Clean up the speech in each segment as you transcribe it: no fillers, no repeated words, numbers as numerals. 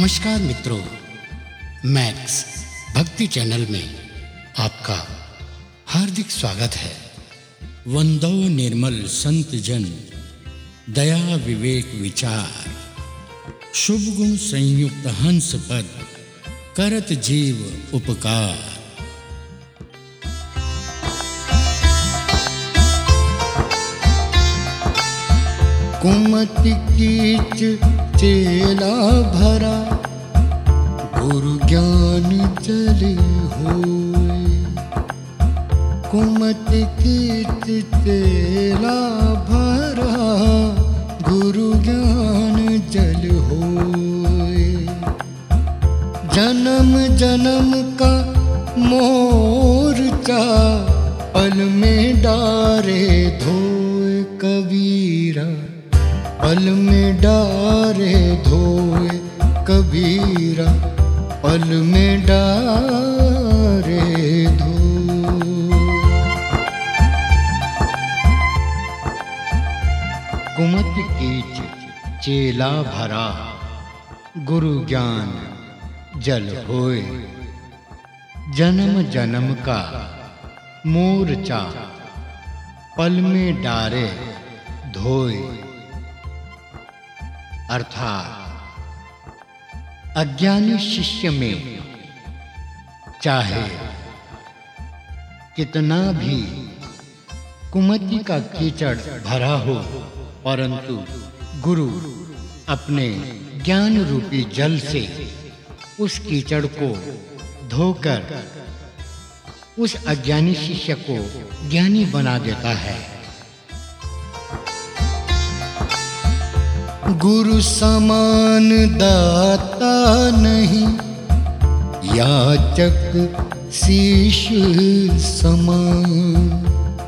नमस्कार मित्रों, मैक्स भक्ति चैनल में आपका हार्दिक स्वागत है। वंदो निर्मल संत जन, दया विवेक विचार, शुभ गुण संयुक्त हंस पद, करत जीव उपकार। कुमति कीच चेला भरा, गुरु ज्ञान जल होए। कुमति कीच चेला भरा, गुरु ज्ञान जल होए। जन्म जन्म का मोर्चा, पल में डारे धोए कबीरा। पल में डारे धोए कबीरा, पल में डारे धोए। कुमति कीच चेला भरा, गुरु ज्ञान जल होए। जन्म जन्म का मोर्चा, पल में डारे धोए। अर्थात अज्ञानी शिष्य में चाहे कितना भी कुमति का कीचड़ भरा हो, परंतु गुरु अपने ज्ञान रूपी जल से उस कीचड़ को धोकर उस अज्ञानी शिष्य को ज्ञानी बना देता है। गुरु समान दाता नहीं, याचक शीश समान।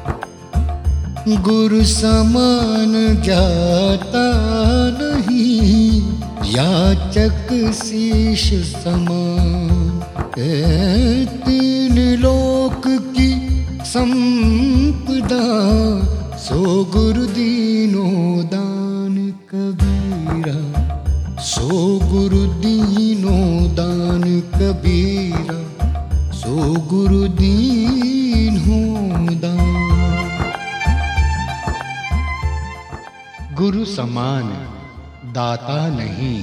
गुरु समान जाता नहीं, याचक शीश समान। तीन लोक की संपदा, सो गुरु दीनो दान कबीरा। सो गुरु दीनो दान कबीरा, सो गुरु दीनो दान। गुरु समान दाता नहीं,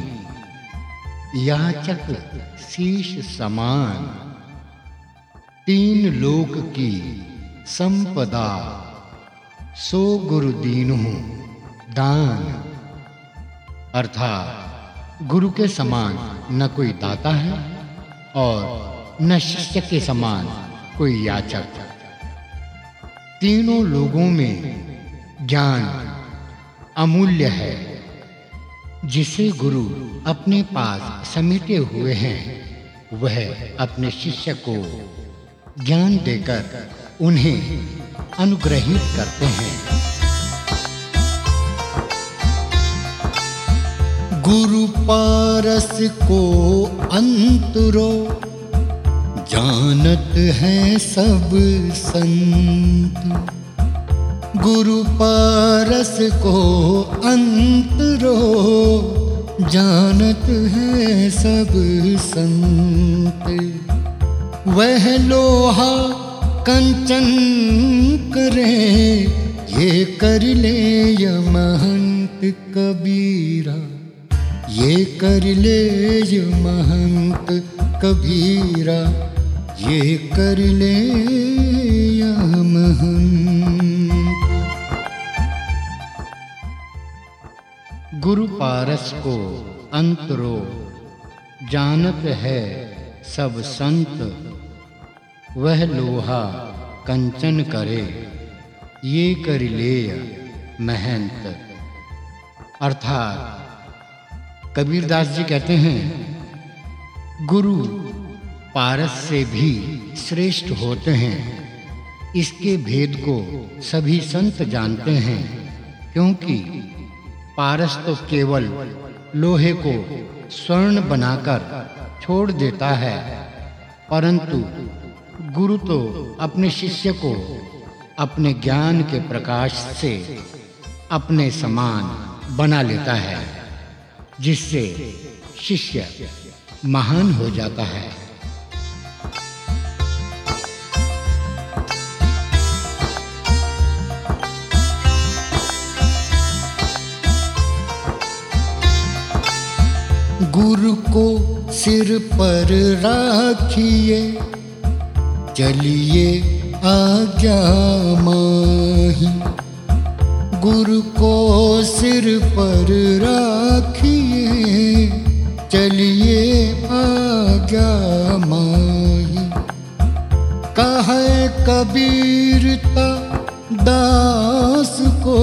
याचक शीश समान। तीन लोक की संपदा, सो गुरु दीनो दान। अर्थात गुरु के समान न कोई दाता है और न शिष्य के समान कोई याचक। तीनों लोगों में ज्ञान अमूल्य है, जिसे गुरु अपने पास समेटे हुए हैं। वह अपने शिष्य को ज्ञान देकर उन्हें अनुग्रहित करते हैं। गुरु पारस को अंतरो, जानत है सब संत। गुरु पारस को अंतरो, जानत है सब संत। वह लोहा कंचन करे, ये कर ले य महंत कबीरा। ये कर ले य महंत कबीरा, ये कर ले य महंत। गुरु पारस को अंतरो, जानत है सब संत। वह लोहा कंचन करे, ये कर ले महंत। अर्थात कबीरदास जी कहते हैं, गुरु पारस से भी श्रेष्ठ होते हैं। इसके भेद को सभी संत जानते हैं, क्योंकि पारस तो केवल लोहे को स्वर्ण बनाकर छोड़ देता है, परंतु गुरु तो अपने शिष्य को अपने ज्ञान के प्रकाश से अपने समान बना लेता है, जिससे शिष्य महान हो जाता है। गुरु को सिर पर राखिए, चलिए आज्ञा माही। गुरु को सिर पर राखिए, चलिए आज्ञा माही। कहे कबीरता दास को,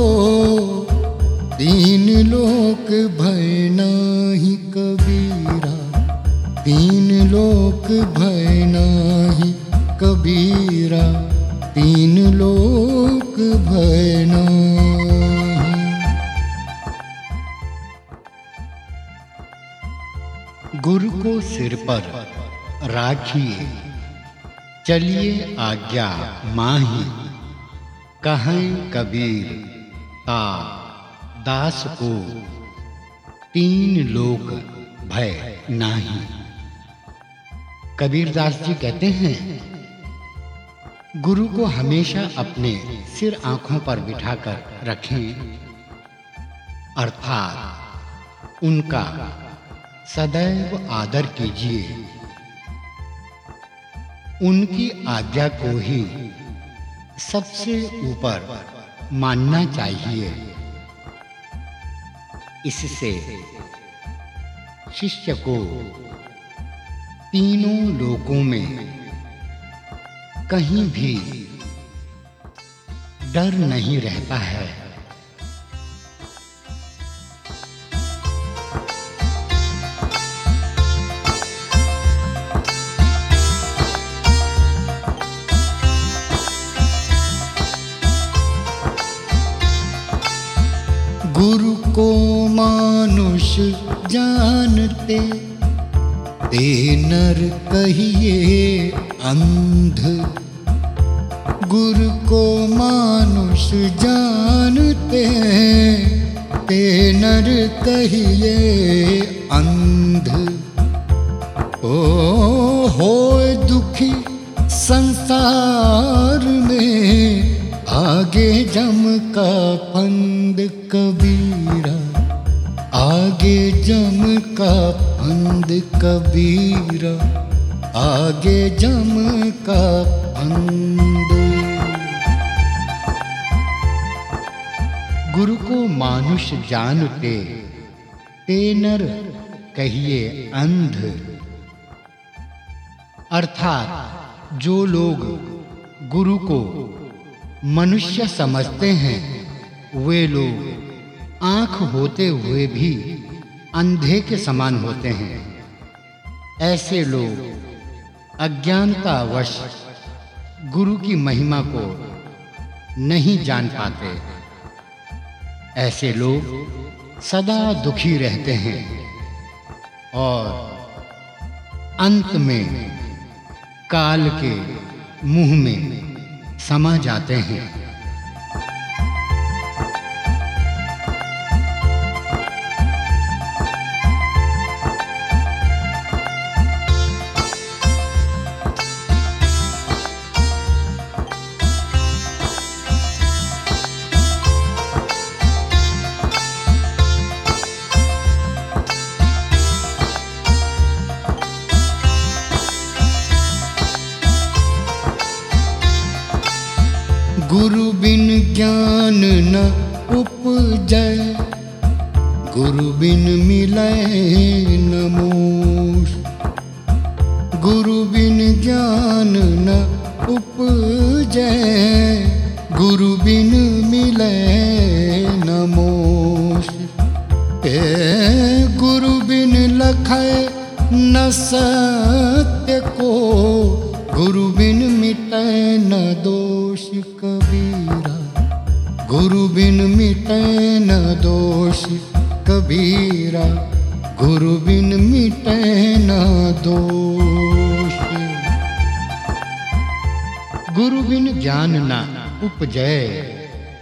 तीन लोक भय नाही कबीरा। तीन लोक भय नाही कबीरा, तीन लोक भय नाही। गुरु को सिर पर राखिए, चलिए आज्ञा माही। कहें कबीर ता दास को, तीन लोक भय नाही। कबीरदास जी कहते हैं, गुरु को हमेशा अपने सिर आंखों पर बिठाकर रखें, अर्थात उनका सदैव आदर कीजिए। उनकी आज्ञा को ही सबसे ऊपर मानना चाहिए। इससे शिष्य को तीनों लोकों में कहीं भी डर नहीं रहता है। गुरु को मानुष जानते, ते नर कहिए अंध। गुरु को मानुष जानते, ते नर कहिए अंध। ओ होए दुखी संसार में, आगे जम का फंद कबीरा। आगे जम का फंद कबीरा, आगे जम का फंद। गुरु को मानुष जानते, ते नर कहिए अंध। अर्थात जो लोग गुरु को मनुष्य समझते हैं, वे लोग आँख होते हुए भी अंधे के समान होते हैं। ऐसे लोग अज्ञानतावश गुरु की महिमा को नहीं जान पाते। ऐसे लोग सदा दुखी रहते हैं और अंत में काल के मुंह में समा जाते हैं। गुरु बिन ज्ञान न उपजै, गुरु बिन मिलै न मोक्ष। गुरु बिन ज्ञान न उपजै, गुरु बिन मिलै न मोक्ष। गुरु बिन लखै न सत्य को, गुरु बिन मिटै न दोष कबीरा। गुरु बिन मिटै न दोष कबीरा, गुरु बिन मिटै न दोष। गुरु बिन ज्ञान न उपजै,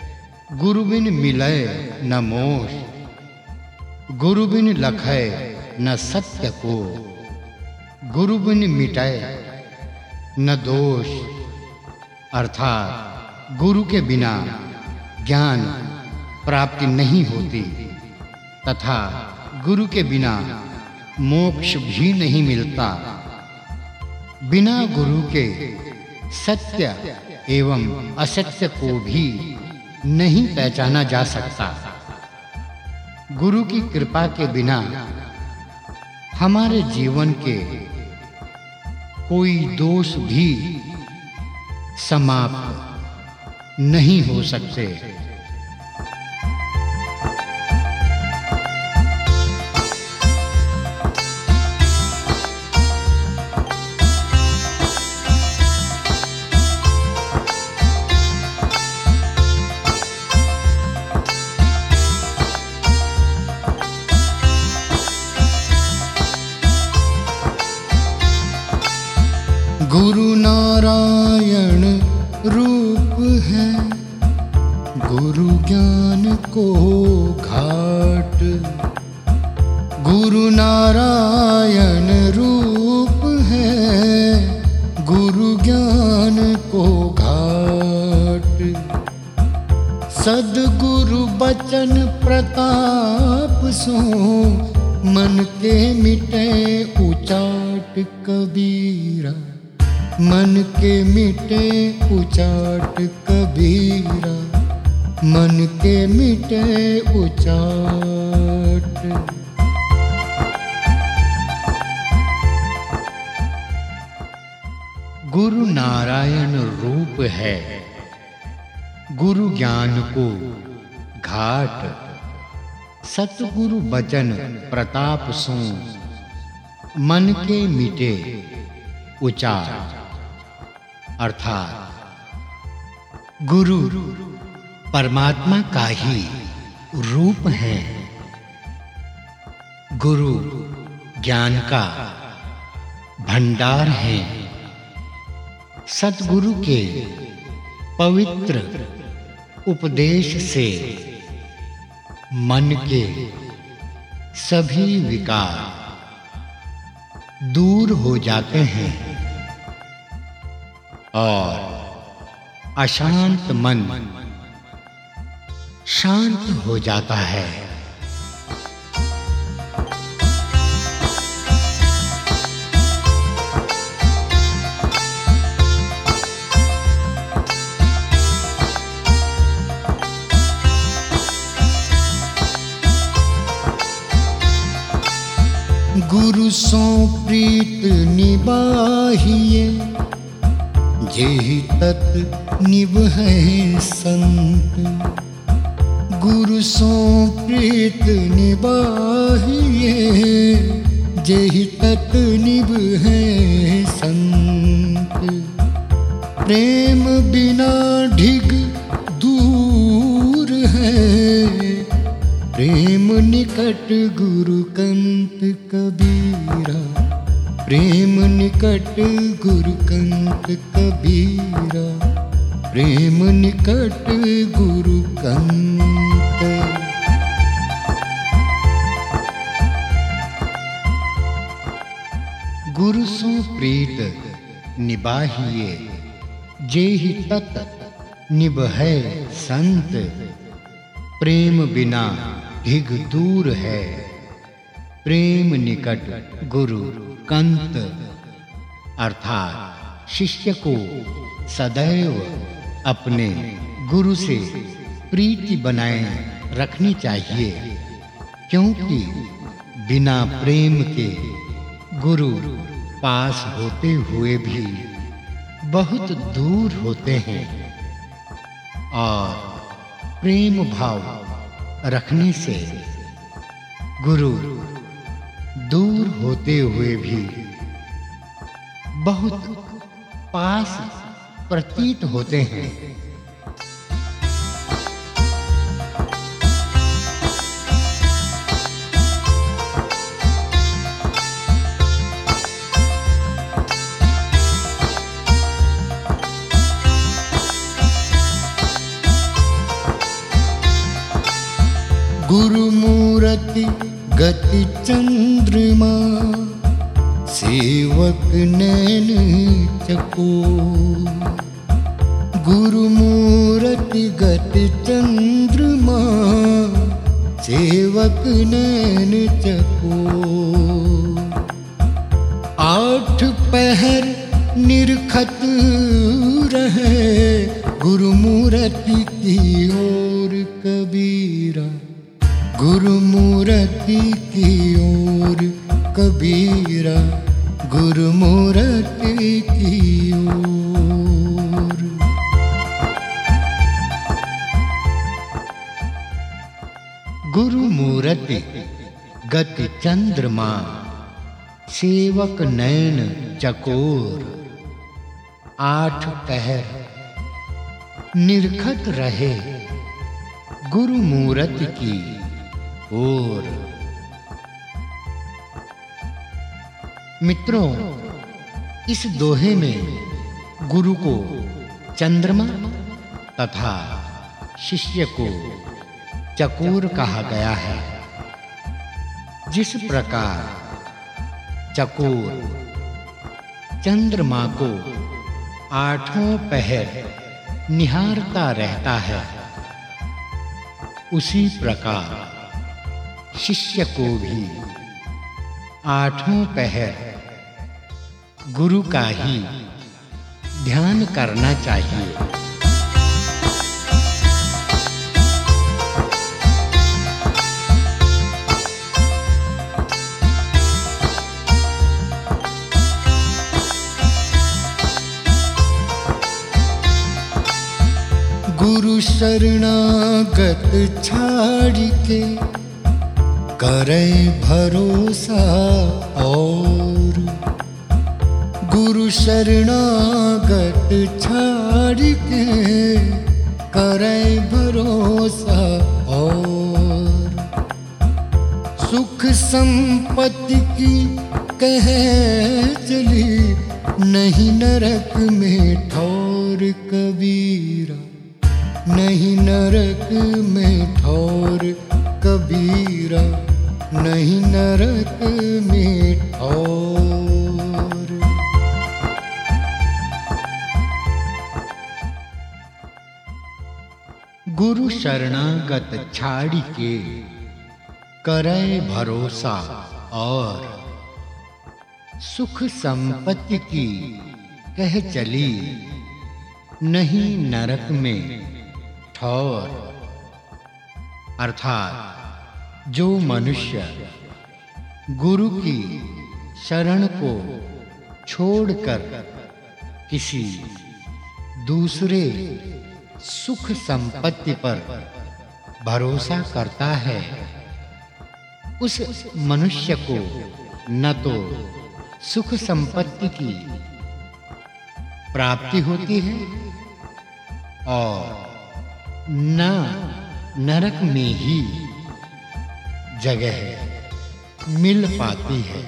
गुरु बिन मिलै न मोक्ष। गुरु बिन लखै न सत्य को। गुरु बिन मिटे न दोष, अर्थात गुरु के बिना ज्ञान प्राप्ति नहीं होती तथा गुरु के बिना मोक्ष भी नहीं मिलता। बिना गुरु के सत्य एवं असत्य को भी नहीं पहचाना जा सकता। गुरु की कृपा के बिना हमारे जीवन के कोई दोष भी समाप्त नहीं हो सकते। गुरु नारायण रूप है, गुरु ज्ञान को घाट। गुरु नारायण रूप है, गुरु ज्ञान को घाट। सद्गुरु बचन प्रताप सो, मन के मिटे उचाट कबीरा। मन के मिटे उचाट कबीरा, मन के मिटे उचाट। गुरु नारायण रूप है, गुरु ज्ञान को घाट। सतगुरु बचन प्रताप सो, मन के मिटे उचाट। अर्थात गुरु परमात्मा का ही रूप है। गुरु ज्ञान का भंडार है। सतगुरु के पवित्र उपदेश से मन के सभी विकार दूर हो जाते हैं और अशांत मन शांत हो जाता है। गुरु सो प्रीत निबाहिए, जेहि तत् निभै संत। गुरु सो प्रीत निबाहिए, जेहि तत् निभै संत। प्रेम बिना ढिग दूर है, प्रेम निकट गुरु कंत कबीरा। प्रेम निकट गुरु कंत कबीरा, प्रेम निकट गुरु कंत। गुरु सो प्रीत निबाहिए, जेहि तत् निभै संत। प्रेम बिना ढिग दूर है, प्रेम निकट गुरु कंत। अर्थात शिष्य को सदैव अपने गुरु से प्रीति बनाए रखनी चाहिए, क्योंकि बिना प्रेम के गुरु पास होते हुए भी बहुत दूर होते हैं और प्रेम भाव रखने से गुरु दूर होते हुए भी बहुत पास प्रतीत होते हैं। गुरु मूर्ति गति चंद्रमा सेवक नैन चकोर। गुरु मूरति गति चंद्रमा सेवक नैन चकोर। आठ पहर निरखत रहे गुरु मूरति की ओर कबीरा। गुरु मूरति की ओर कबीरा, गुरु मूरति की ओर। गुरु मूरति गति चंद्रमा सेवक नैन चकोर। आठ पहर निरखत रहे गुरु मूरति की ओर। मित्रों, इस दोहे में गुरु को चंद्रमा तथा शिष्य को चकोर कहा गया है। जिस प्रकार चकोर चंद्रमा को आठों पहर निहारता रहता है, उसी प्रकार शिष्य को भी आठों पहर गुरु का ही ध्यान करना चाहिए। गुरु शरणागत छाड़ के करे भरोसा और। गुरु शरणागत छाड़ के करे भरोसा और। सुख संपत्ति की कहे चली नहीं नरक में ठौर कबीरा। नहीं नरक में ठौर कबीरा, नहीं नरक में ठौर। गुरु शरणागत छाड़ी के करे भरोसा और। सुख संपत्ति की कह चली नहीं नरक में ठौर। अर्थात जो मनुष्य गुरु की शरण को छोड़कर किसी दूसरे सुख संपत्ति पर भरोसा करता है, उस मनुष्य को न तो सुख संपत्ति की प्राप्ति होती है और न नरक में ही जगह मिल पाती है।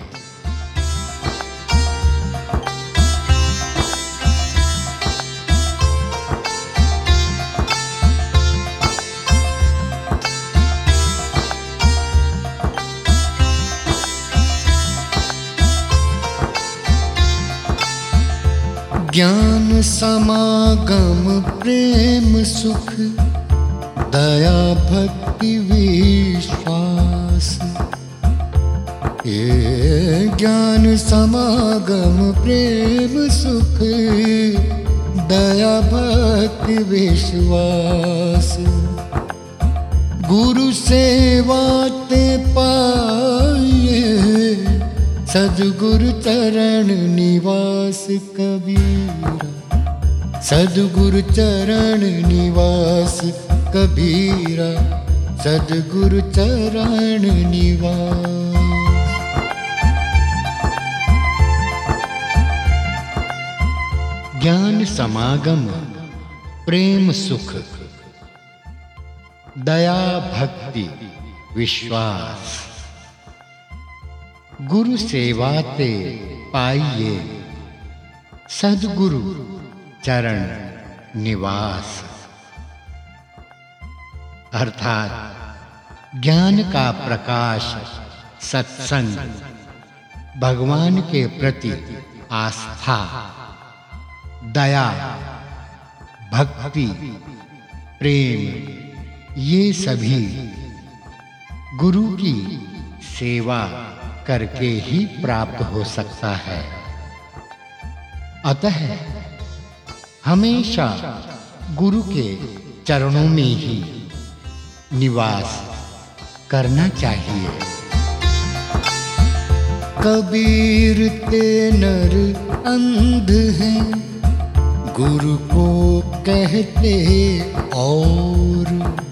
ज्ञान समागम प्रेम सुख दया भक्ति विश्वास। ये ज्ञान समागम प्रेम सुख दया भक्ति विश्वास। गुरु सेवा ते पाइए सद्गुरु चरण निवास कबीरा। सद्गुरु चरण निवास कबीरा, सद्गुरु चरण निवास। ज्ञान समागम प्रेम सुख दया भक्ति विश्वास। गुरु सेवा ते पाइए सद्गुरु चरण निवास। अर्थात ज्ञान का प्रकाश सत्संग, भगवान के प्रति आस्था, दया, भक्ति, प्रेम, ये सभी गुरु की सेवा करके ही प्राप्त हो सकता है। अतः हमेशा गुरु के चरणों में ही निवास करना चाहिए। कबीर ते नर अंध हैं, गुरु को कहते और।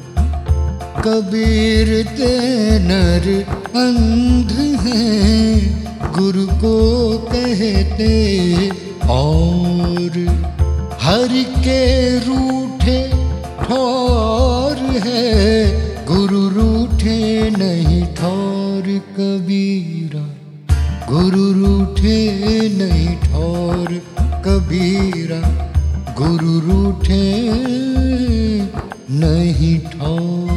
कबीर ते नर अंध हैं, गुरु को कहते और। हरि के रूठे ठौर है, गुरु रूठे नहीं ठौर। कबीरा गुरु रूठे नहीं ठौर। कबीरा गुरु रूठे नहीं ठौर।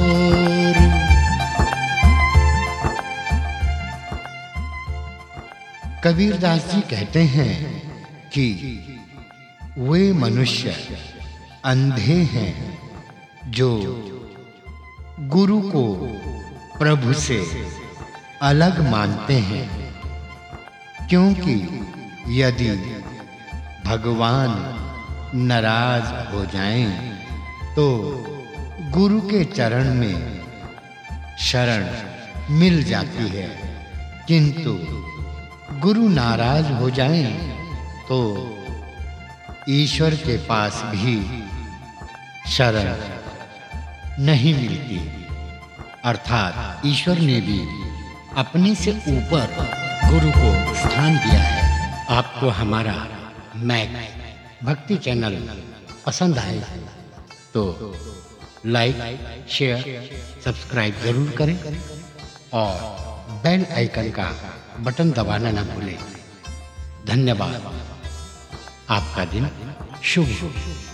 कबीरदास जी कहते हैं कि वे मनुष्य अंधे हैं जो गुरु को प्रभु से अलग मानते हैं, क्योंकि यदि भगवान नाराज हो जाएं तो गुरु के चरण में शरण मिल जाती है, किंतु गुरु नाराज हो जाएं तो ईश्वर के पास भी शरण नहीं मिलती। अर्थात ईश्वर ने भी अपने से ऊपर गुरु को स्थान दिया है। आपको हमारा मैक भक्ति चैनल पसंद आए तो लाइक, शेयर, सब्सक्राइब जरूर करें और बेल आइकन का बटन दबाना ना भूलें। धन्यवाद। आपका दिन शुभ हो।